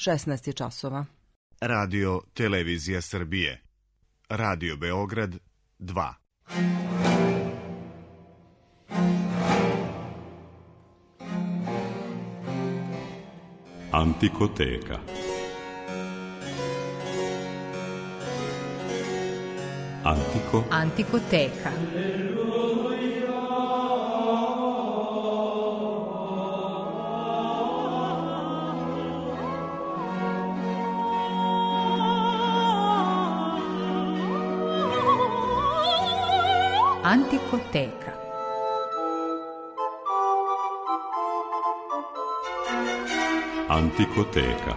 16 je časova. Radio Televizija Srbije. Radio Beograd 2. Antikoteka. Antikoteka. Antikoteka. Antikoteka.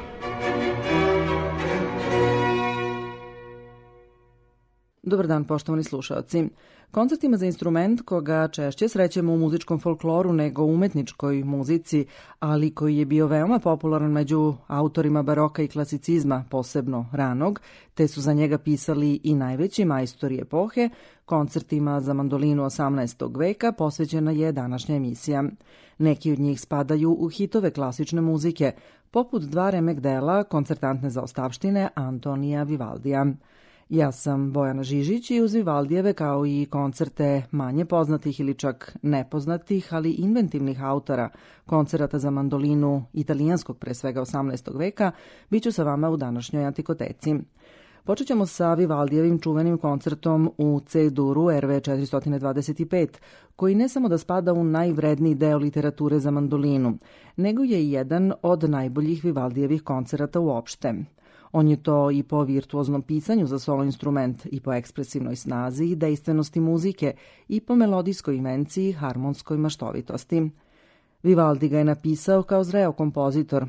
Dobar dan, poštovani slušaoci. Koncertima za instrument, koga češće srećemo u muzičkom folkloru nego u umetničkoj muzici, ali koji je bio veoma popularan među autorima baroka i klasicizma, posebno ranog, te su za njega pisali i najveći majstori epohe, koncertima za mandolinu 18. veka posvećena je današnja emisija. Neki od njih spadaju u hitove klasične muzike, poput dva remek dela koncertantne zaostavštine Antonija Vivaldija. Ja sam Bojana Žižić i uz Vivaldijeve kao i koncerte manje poznatih ili čak nepoznatih, ali inventivnih autora koncerata za mandolinu italijanskog pre svega 18. veka, bit ću sa vama u današnjoj Antikoteci. Počet ćemo sa Vivaldijevim čuvenim koncertom u C-duru RV 425, koji ne samo da spada u najvredniji deo literature za mandolinu, nego je i jedan od najboljih Vivaldijevih koncerata uopšte. On je to i po virtuoznom pisanju za solo instrument, i po ekspresivnoj snazi i dejstvenosti muzike, i po melodijskoj invenciji, harmonskoj maštovitosti. Vivaldi ga je napisao kao zreo kompozitor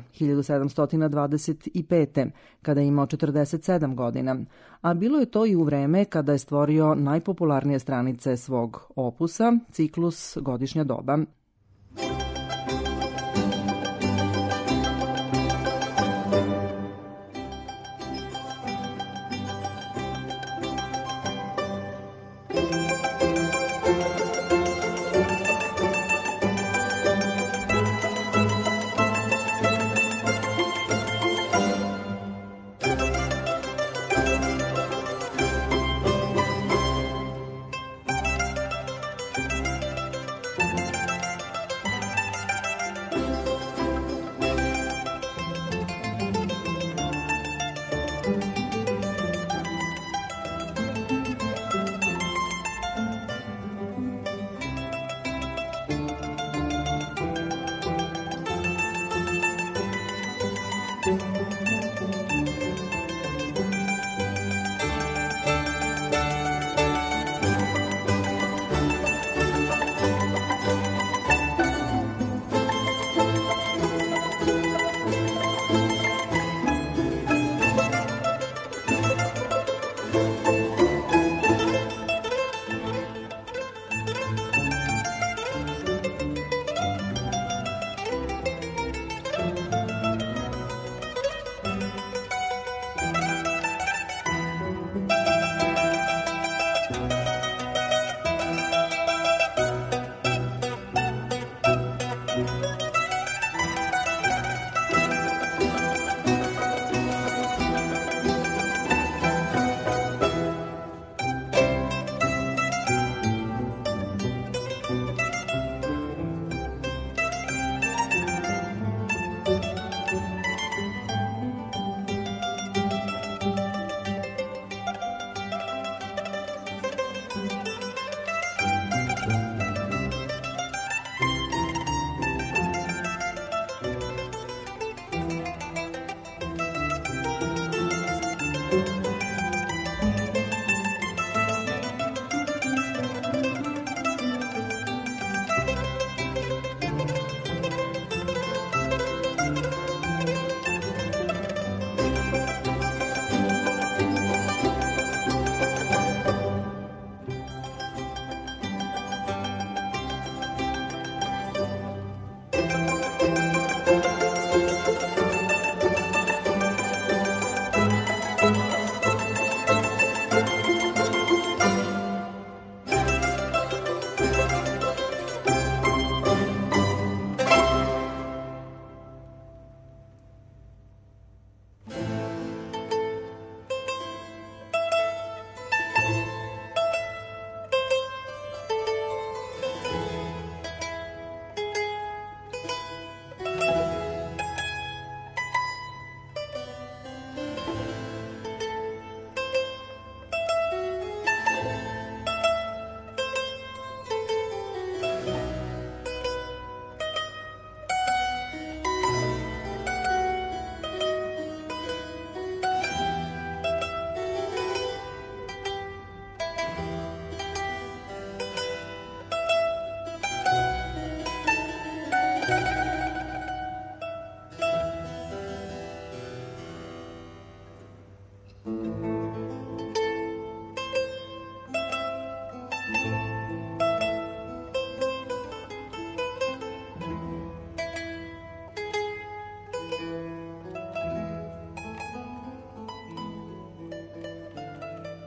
1725. kada je imao 47 godina, a bilo je to i u vreme kada je stvorio najpopularnije stranice svog opusa, ciklus Godišnja doba.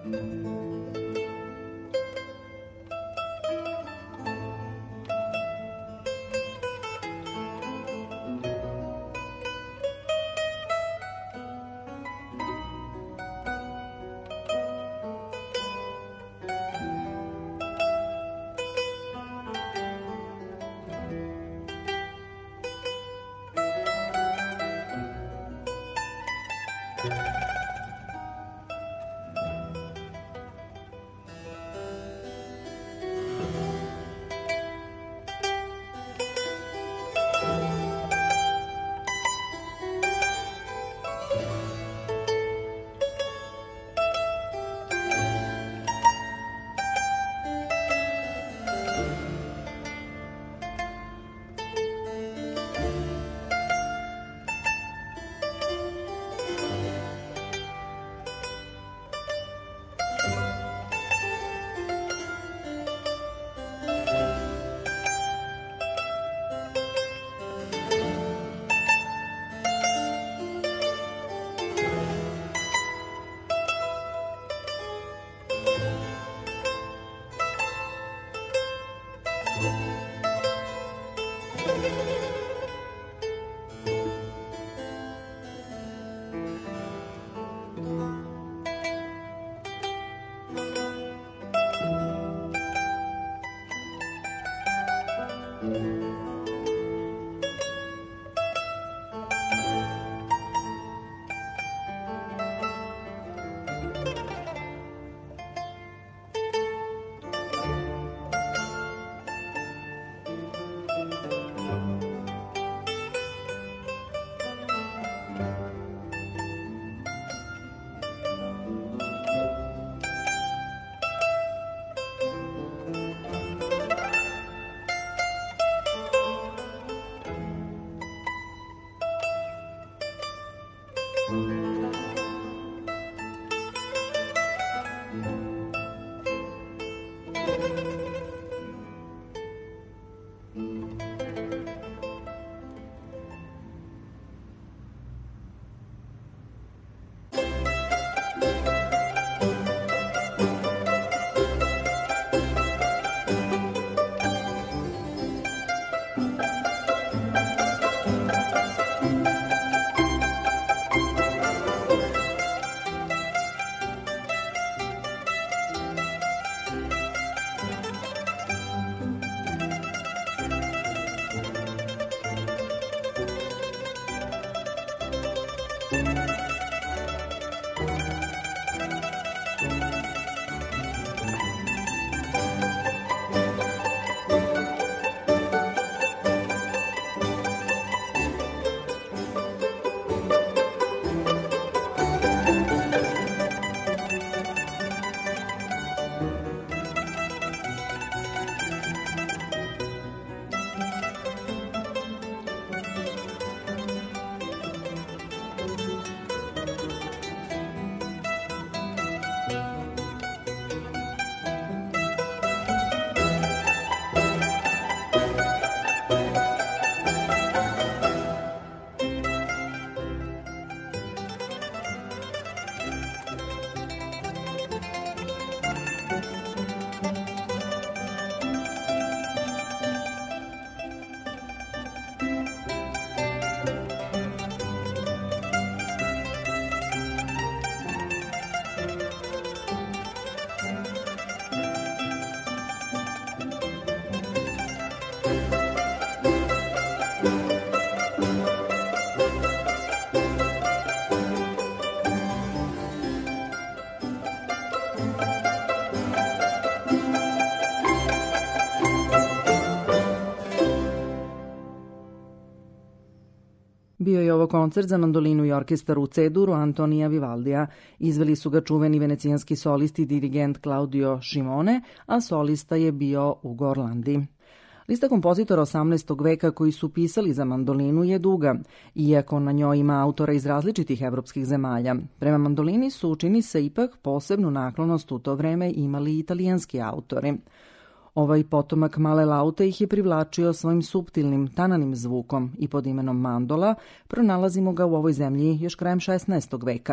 Bio je ovo koncert za mandolinu i orkestar u C-duru Antonija Vivaldija. Izveli su ga čuveni venecijanski solisti dirigent Claudio Scimone, a solista je bio Ugo Orlandi. Lista kompozitora 18. veka koji su pisali za mandolinu je duga, iako na njoj ima autora iz različitih evropskih zemalja. Prema mandolini su, čini se, ipak posebnu naklonost u to vreme imali italijanski autori. Ovaj potomak male laute ih je privlačio svojim suptilnim, tananim zvukom i pod imenom mandola pronalazimo ga u ovoj zemlji još krajem 16. veka,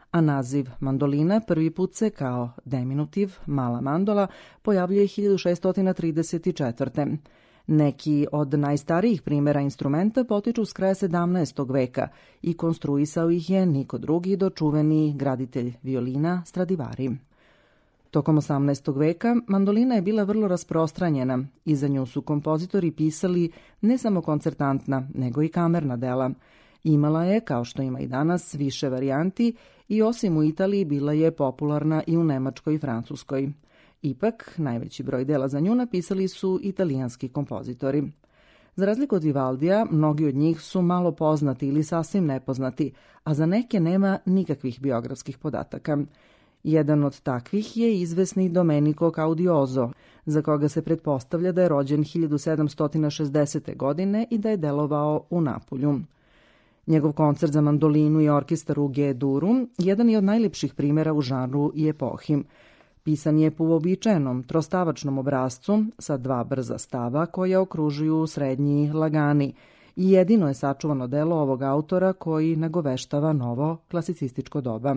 a naziv mandolina prvi put se kao deminutiv, mala mandola, pojavljuje 1634. Neki od najstarijih primjera instrumenta potiču s kraja 17. veka i konstruisao ih je niko drugi do čuveni graditelj violina Stradivari. Tokom 18. veka mandolina je bila vrlo rasprostranjena i za nju su kompozitori pisali ne samo koncertantna, nego i kamerna dela. Imala je, kao što ima i danas, više varijanti i osim u Italiji bila je popularna i u Nemačkoj i Francuskoj. Ipak, najveći broj dela za nju napisali su italijanski kompozitori. Za razliku od Vivaldija, mnogi od njih su malo poznati ili sasvim nepoznati, a za neke nema nikakvih biografskih podataka. Jedan od takvih je izvesni Domenico Caudioso, za koga se pretpostavlja da je rođen 1760. godine i da je delovao u Napulju. Njegov koncert za mandolinu i orkestar u G-duru jedan je od najljepših primjera u žanru i epohi. Pisan je po uobičajenom trostavačnom obrascu sa dva brza stava koja okružuju srednji lagani i jedino je sačuvano delo ovog autora koji nagoveštava novo klasicističko doba.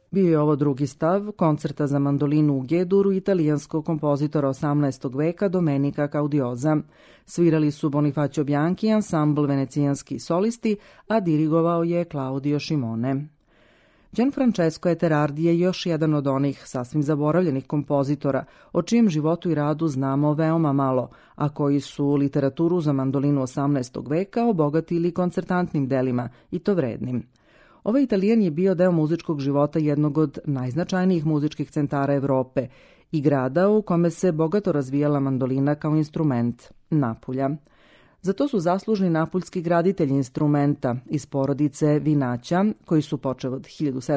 Bio je ovo drugi stav koncerta za mandolinu u G-duru italijanskog kompozitora 18. veka Domenica Caudiosa. Svirali su Bonifacio Bianchi i ansambl venecijanski solisti, a dirigovao je Claudio Scimone. Gianfrancesco Eterardi je još jedan od onih sasvim zaboravljenih kompozitora, o čijem životu i radu znamo veoma malo, a koji su literaturu za mandolinu 18. veka obogatili koncertantnim delima, i to vrednim. Ovaj Italijan je bio deo muzičkog života jednog od najznačajnijih muzičkih centara Evrope i grada u kome se bogato razvijala mandolina kao instrument, Napulja. Za to su zaslužni napuljski graditelji instrumenta iz porodice Vinaća, koji su počev od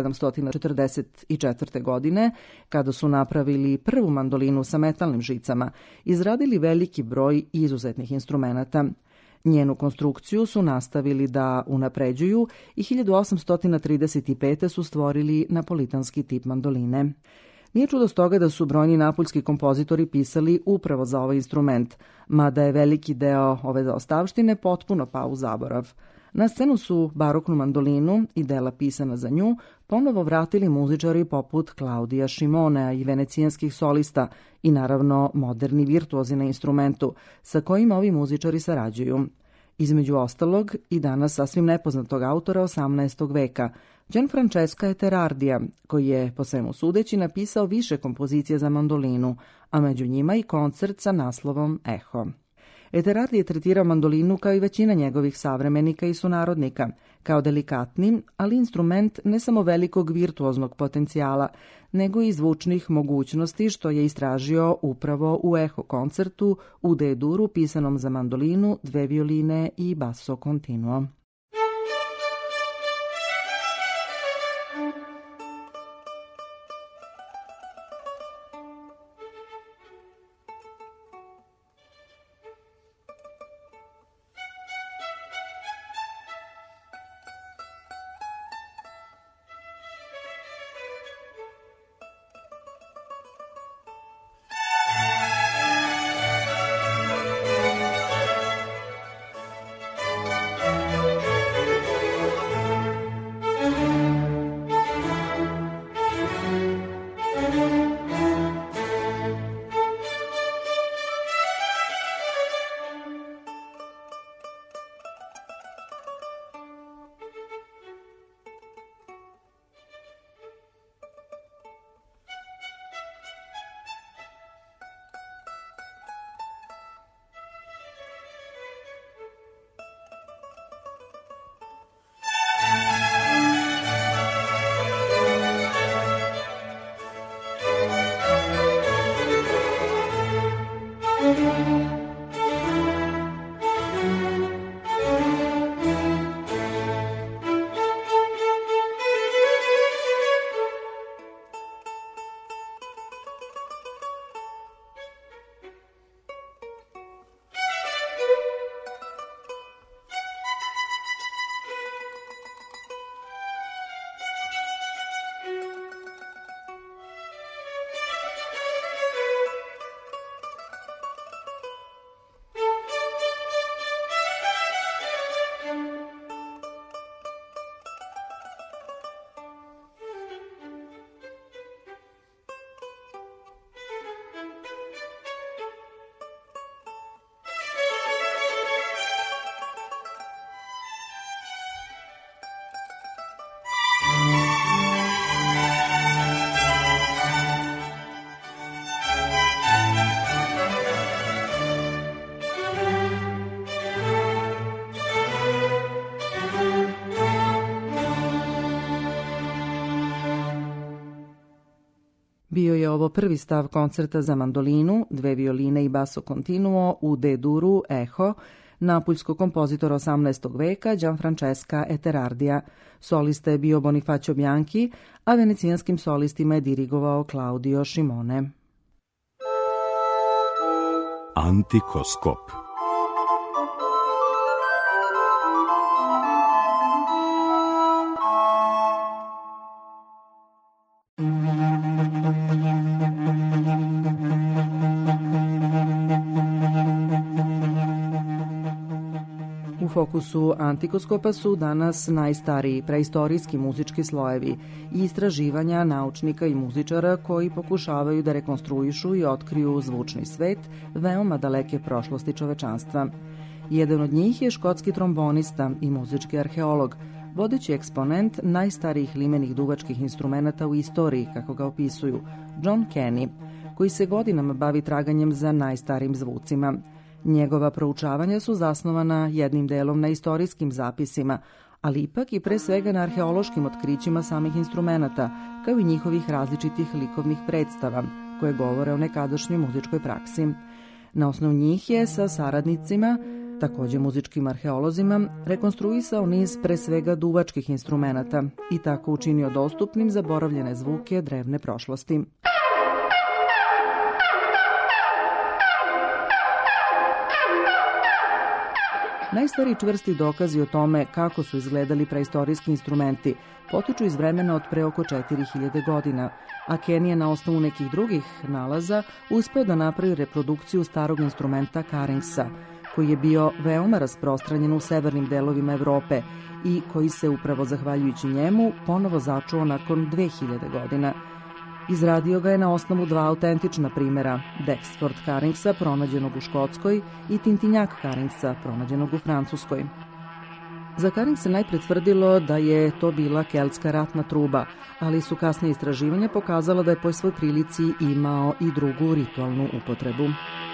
1744. godine, kada su napravili prvu mandolinu sa metalnim žicama, izradili veliki broj izuzetnih instrumenata. Njenu konstrukciju su nastavili da unapređuju i 1835. su stvorili napolitanski tip mandoline. Nije čudo stoga da su brojni napuljski kompozitori pisali upravo za ovaj instrument, mada je veliki deo ove zaostavštine potpuno pao u zaborav. Na scenu su baroknu mandolinu i dela pisana za nju ponovo vratili muzičari poput Claudia Scimonea i venecijanskih solista i naravno moderni virtuozi na instrumentu sa kojima ovi muzičari sarađuju. Između ostalog i danas sasvim nepoznatog autora 18. veka, Gianfrancesca Eterardija, koji je, po svemu sudeći, napisao više kompozicija za mandolinu, a među njima i koncert sa naslovom Eho. Eterardi je tretirao mandolinu kao i većina njegovih savremenika i sunarodnika, kao delikatni, ali instrument ne samo velikog virtuoznog potencijala, nego i zvučnih mogućnosti, što je istražio upravo u Eho koncertu u D-duru pisanom za mandolinu, dve violine i basso continuo. Bio je ovo prvi stav koncerta za mandolinu, dve violine i basso continuo u D-duru Eho, napuljskog kompozitora 18. veka Gianfrancesca Eterardija. Solista je bio Bonifacio Bianchi, a venecijanskim solistima je dirigovao Claudio Scimone. Antikoskop. fokusu Antikoskopa su danas najstariji preistorijski muzički slojevi i istraživanja naučnika i muzičara koji pokušavaju da rekonstruišu i otkriju zvučni svet veoma daleke prošlosti čovečanstva. Jedan od njih je škotski trombonista i muzički arheolog, vodeći eksponent najstarijih limenih duvačkih instrumenata u istoriji, kako ga opisuju, John Kenny, koji se godinama bavi traganjem za najstarijim zvucima. Njegova proučavanja su zasnovana jednim delom na istorijskim zapisima, ali ipak i pre svega na arheološkim otkrićima samih instrumenata, kao i njihovih različitih likovnih predstava, koje govore o nekadašnjoj muzičkoj praksi. Na osnovu njih je sa saradnicima, takođe muzičkim arheolozima, rekonstruisao niz pre svega duvačkih instrumenata i tako učinio dostupnim zaboravljene zvuke drevne prošlosti. Najstariji čvrsti dokazi o tome kako su izgledali preistorijski instrumenti potiču iz vremena od pre oko 4000 godina, a Kenny je na osnovu nekih drugih nalaza uspeo da napravi reprodukciju starog instrumenta karingsa, koji je bio veoma rasprostranjen u severnim delovima Evrope i koji se upravo zahvaljujući njemu ponovo začuo nakon 2000 godina. Izradio ga je na osnovu dva autentična primera, Dexford karingsa, pronađenog u Škotskoj, i Tintinjak karingsa, pronađenog u Francuskoj. Za karing se najpre tvrdilo da je to bila keltska ratna truba, ali su kasnije istraživanja pokazala da je po svoj prilici imao i drugu ritualnu upotrebu.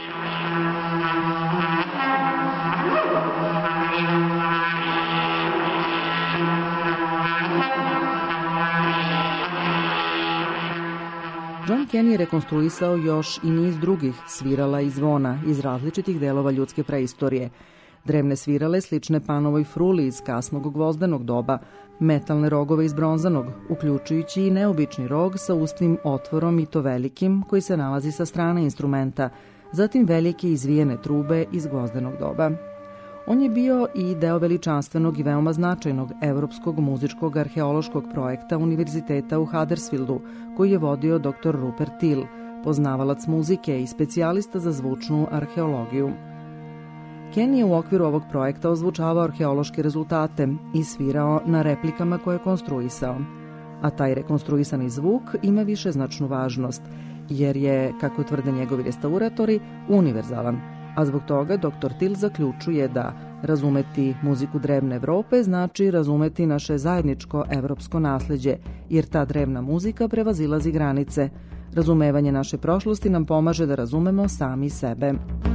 John Kenny je rekonstruisao još i niz drugih svirala i zvona iz različitih delova ljudske preistorije. Drevne svirale slične panovoj fruli iz kasnog gvozdenog doba, metalne rogove iz bronzanog, uključujući i neobični rog sa ustnim otvorom i to velikim koji se nalazi sa strane instrumenta, zatim velike izvijene trube iz gvozdenog doba. On je bio i deo veličanstvenog i veoma značajnog evropskog muzičkog arheološkog projekta Univerziteta u Huddersfieldu, koji je vodio dr. Rupert Till, poznavalac muzike i specijalista za zvučnu arheologiju. Kenny je u okviru ovog projekta ozvučavao arheološke rezultate i svirao na replikama koje je konstruisao. A taj rekonstruisani zvuk ima višeznačnu važnost, jer je, kako tvrde njegovi restauratori, univerzalan. A zbog toga dr. Till zaključuje da razumeti muziku drevne Evrope znači razumeti naše zajedničko evropsko nasleđe, jer ta drevna muzika prevazilazi granice. Razumevanje naše prošlosti nam pomaže da razumemo sami sebe.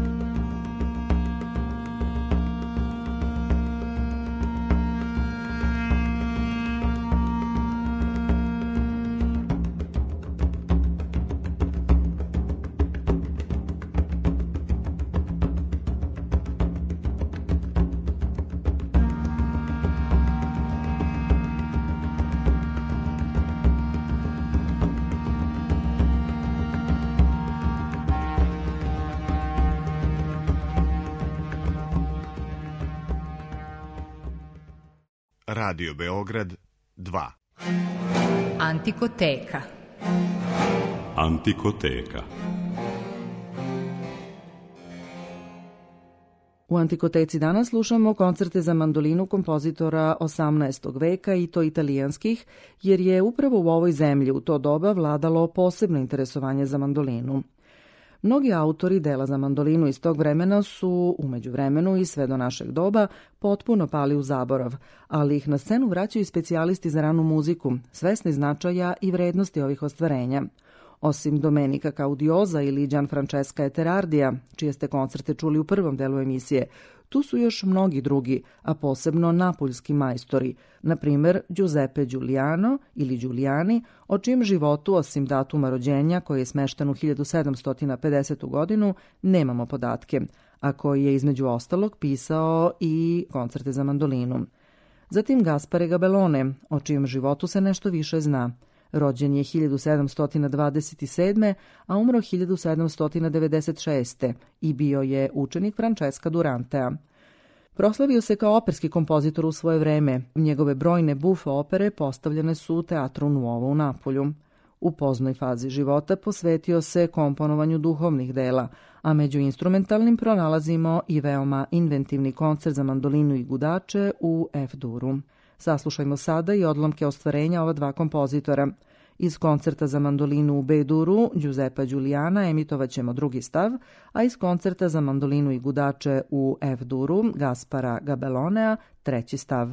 Radio Beograd 2. Antikoteka. Antikoteka. U Antikoteci danas slušamo koncerte za mandolinu kompozitora 18. veka i to italijanskih, jer je upravo u ovoj zemlji u to doba vladalo posebno interesovanje za mandolinu. Mnogi autori dela za mandolinu iz tog vremena su, u međuvremenu i sve do našeg doba, potpuno pali u zaborav, ali ih na scenu vraćaju specijalisti za ranu muziku, svesni značaja i vrednosti ovih ostvarenja. Osim Domenica Caudiosa ili Gianfrancesca Eterardija, čije ste koncerte čuli u prvom delu emisije, tu su još mnogi drugi, a posebno napoljski majstori, na primer Giuseppe Giuliano ili Giuliani, o čijem životu, osim datuma rođenja koji je smešten u 1750. godinu, nemamo podatke, a koji je između ostalog pisao i koncerte za mandolinu. Zatim Gaspare Gabellone, o čijem životu se nešto više zna. Rođen je 1727. a umro 1796. i bio je učenik Francesca Durantea. Proslavio se kao operski kompozitor u svoje vreme. Njegove brojne buffe opere postavljene su u Teatru Nuovo u Napolju. U poznoj fazi života posvetio se komponovanju duhovnih dela, a među instrumentalnim pronalazimo i veoma inventivni koncert za mandolinu i gudače u F-duru. Saslušajmo sada i odlomke ostvarenja ova dva kompozitora. Iz koncerta za mandolinu u B-duru Giuseppa Giuliana emitovaćemo drugi stav, a iz koncerta za mandolinu i gudače u F-duru Gaspara Gabellonea treći stav.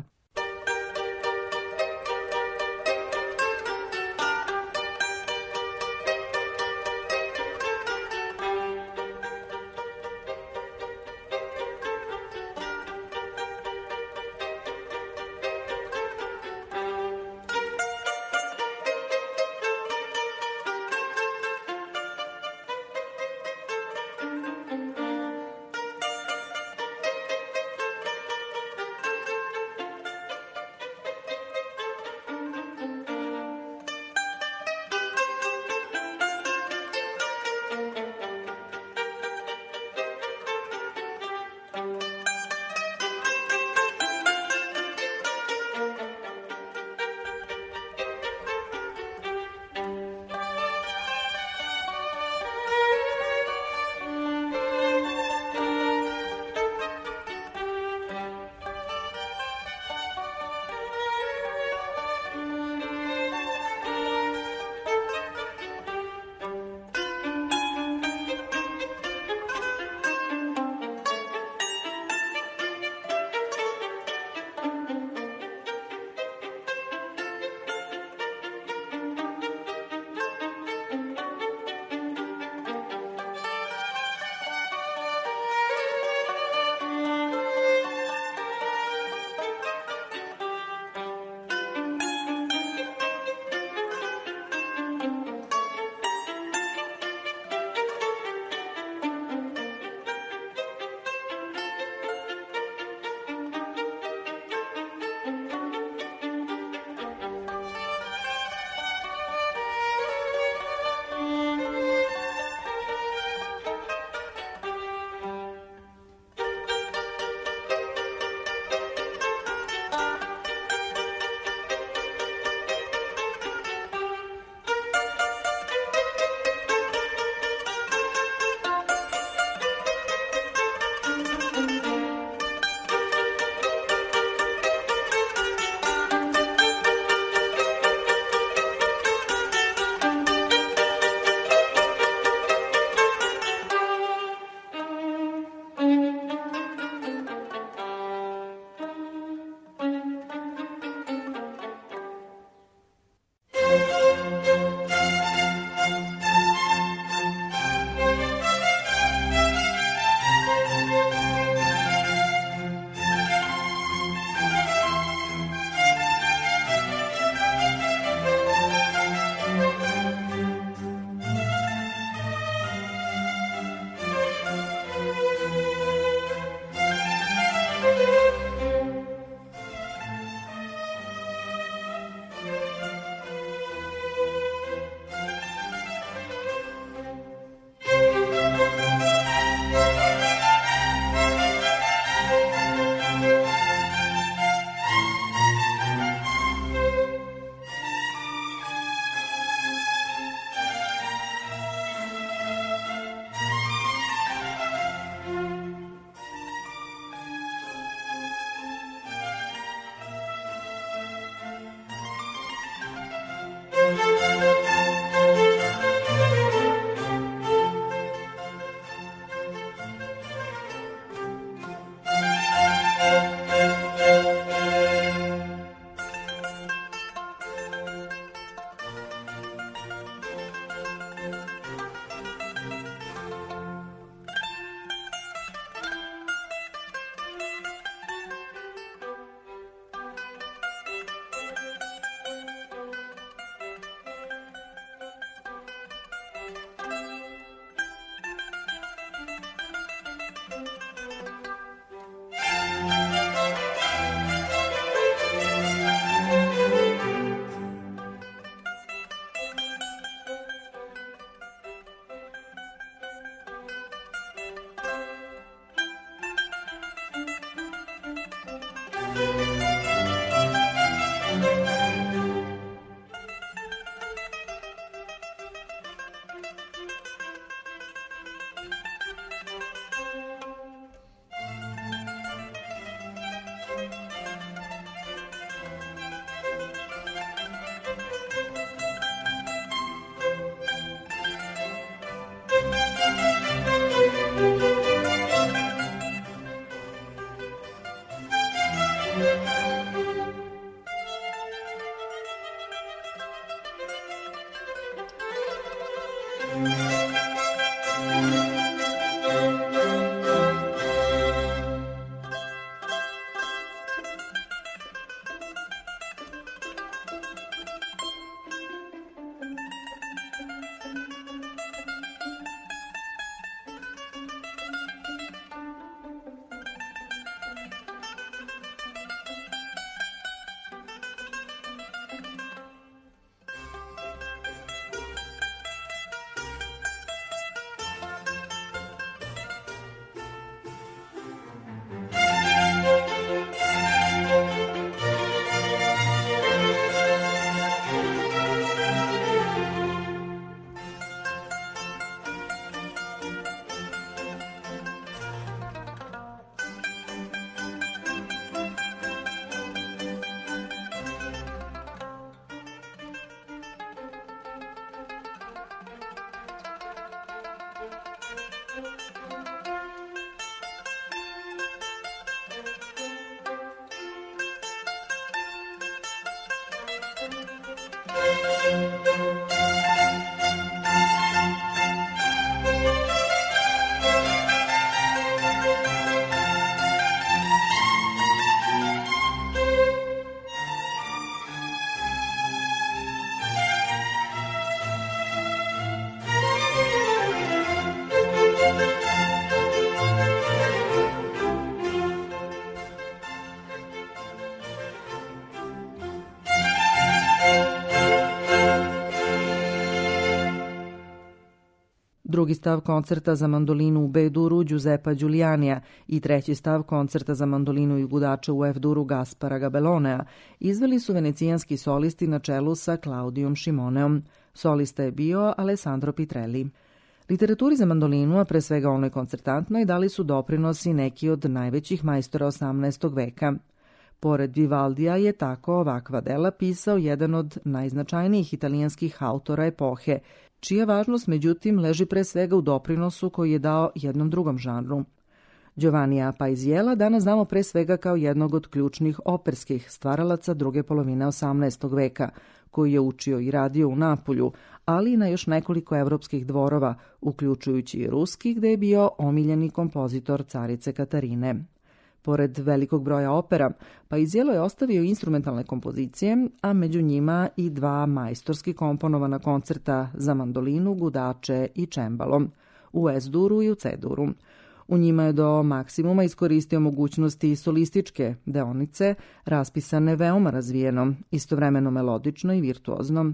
drugi stav koncerta za mandolinu u B-duru Giuseppa Giulianija i treći stav koncerta za mandolinu i gudače u F-duru Gaspara Gabellonea izveli su venecijanski solisti na čelu sa Claudijom Šimoneom. Solista je bio Alessandro Pitrelli. Literaturi za mandolinu, a pre svega onoj koncertantnoj, dali su doprinosi neki od najvećih majstora 18. veka. Pored Vivaldija je tako ovakva dela pisao jedan od najznačajnijih italijanskih autora epohe, čija važnost međutim leži pre svega u doprinosu koji je dao jednom drugom žanru. Giovannija Paisiella danas znamo pre svega kao jednog od ključnih operskih stvaralaca druge polovine 18. veka, koji je učio i radio u Napulju, ali i na još nekoliko evropskih dvorova, uključujući i ruski, gde je bio omiljeni kompozitor carice Katarine. Pored velikog broja opera, Paisiello je ostavio instrumentalne kompozicije, a među njima i dva majstorski komponovana koncerta za mandolinu, gudače i čembalo, u S-duru i u C-duru. U njima je do maksimuma iskoristio mogućnosti solističke deonice, raspisane veoma razvijeno, istovremeno melodično i virtuozno.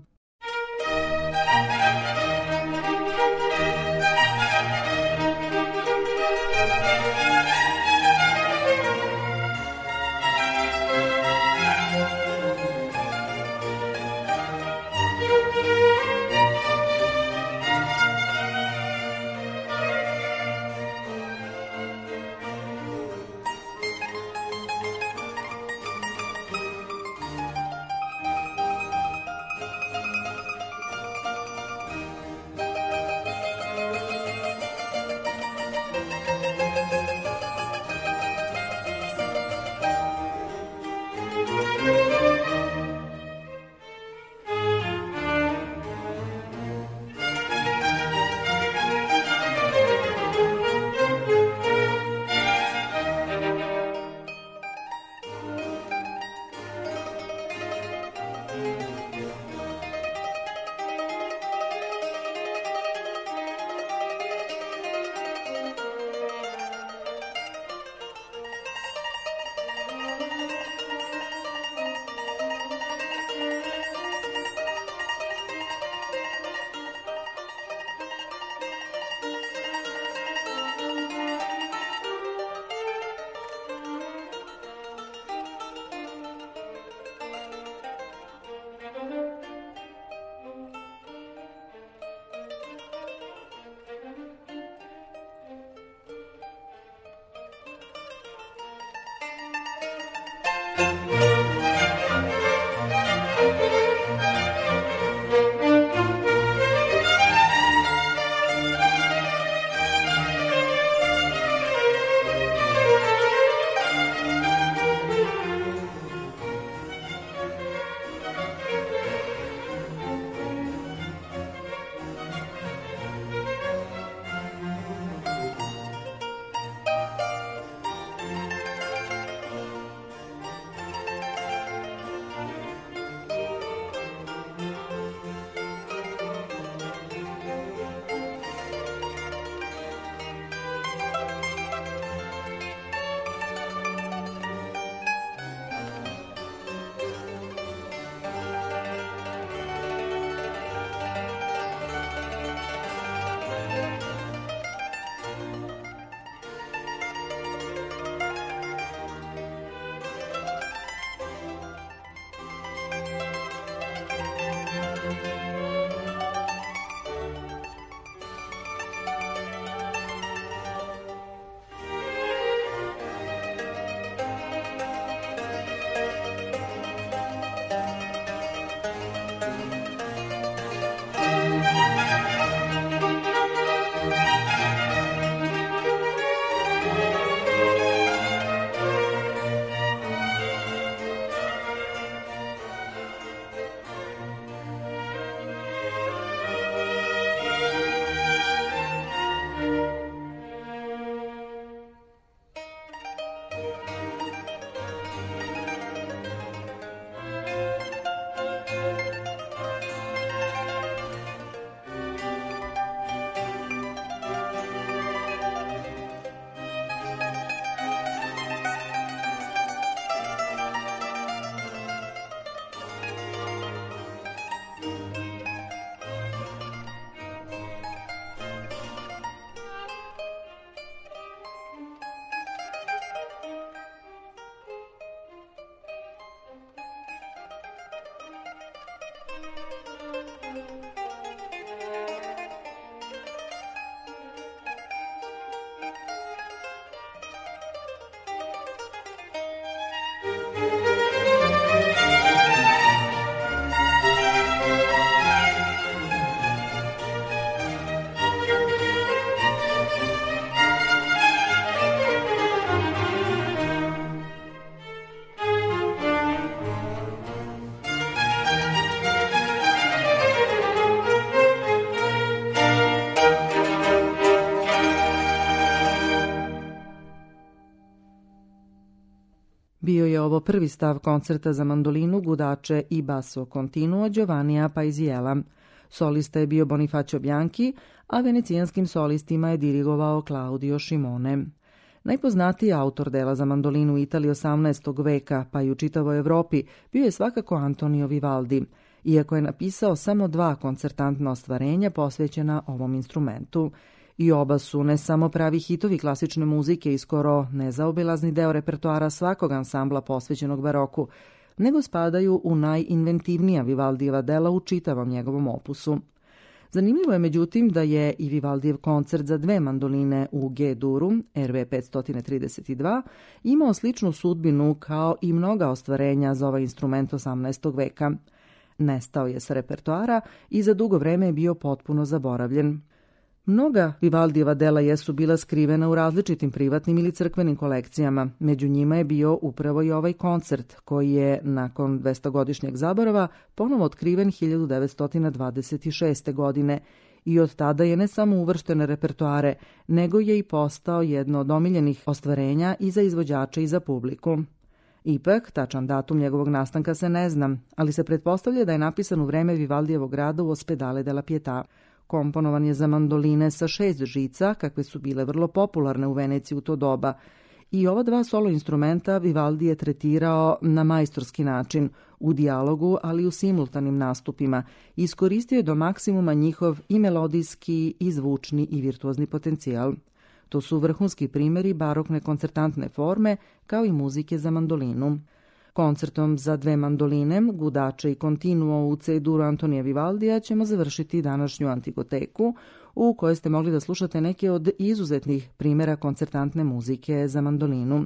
Bio je ovo prvi stav koncerta za mandolinu, gudače i basso continuo Giovannija Paisiela. Solista je bio Bonifacio Bianchi, a venecijanskim solistima je dirigovao Claudio Scimone. Najpoznatiji autor dela za mandolinu u Italiji 18. veka, pa i u čitavoj Evropi, bio je svakako Antonio Vivaldi, iako je napisao samo 2 koncertantna ostvarenja posvećena ovom instrumentu. I oba su ne samo pravi hitovi klasične muzike i skoro nezaobilazni deo repertoara svakog ansambla posvećenog baroku, nego spadaju u najinventivnija Vivaldijeva dela u čitavom njegovom opusu. Zanimljivo je međutim da je i Vivaldijev koncert za 2 mandoline u G-duru, RV 532, imao sličnu sudbinu kao i mnoga ostvarenja za ovaj instrument 18. veka. Nestao je sa repertoara i za dugo vreme je bio potpuno zaboravljen. Mnoga Vivaldijeva dela jesu bila skrivena u različitim privatnim ili crkvenim kolekcijama. Među njima je bio upravo i ovaj koncert, koji je, nakon 200-godišnjeg zaborava, ponovo otkriven 1926. godine i od tada je ne samo uvršten na repertoare, nego je i postao jedno od omiljenih ostvarenja i za izvođače i za publiku. Ipak, tačan datum njegovog nastanka se ne zna, ali se pretpostavlja da je napisan u vreme Vivaldijevog rada u Ospedale della Pietà. Komponovan je za mandoline sa 6 žica, kakve su bile vrlo popularne u Veneciji u to doba. I ova 2 solo instrumenta Vivaldi je tretirao na majstorski način, u dijalogu, ali i u simultanim nastupima. Iskoristio je do maksimuma njihov i melodijski, i zvučni, i virtuozni potencijal. To su vrhunski primjeri barokne koncertantne forme, kao i muzike za mandolinu. Koncertom za 2 mandoline, gudače i continuo u C-duru Antonija Vivaldija ćemo završiti današnju Antikoteku, u kojoj ste mogli da slušate neke od izuzetnih primjera koncertantne muzike za mandolinu.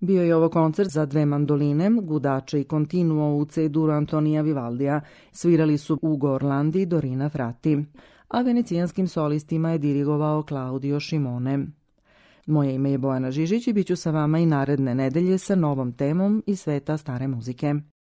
Bio je ovo koncert za 2 mandoline, gudače i continuo u C-dur Antonija Vivaldija. Svirali su Ugo Orlandi i Dorina Frati, a venecijanskim solistima je dirigovao Claudio Šimone. Moje ime je Bojana Žižić i bit ću sa vama i naredne nedelje sa novom temom iz sveta stare muzike.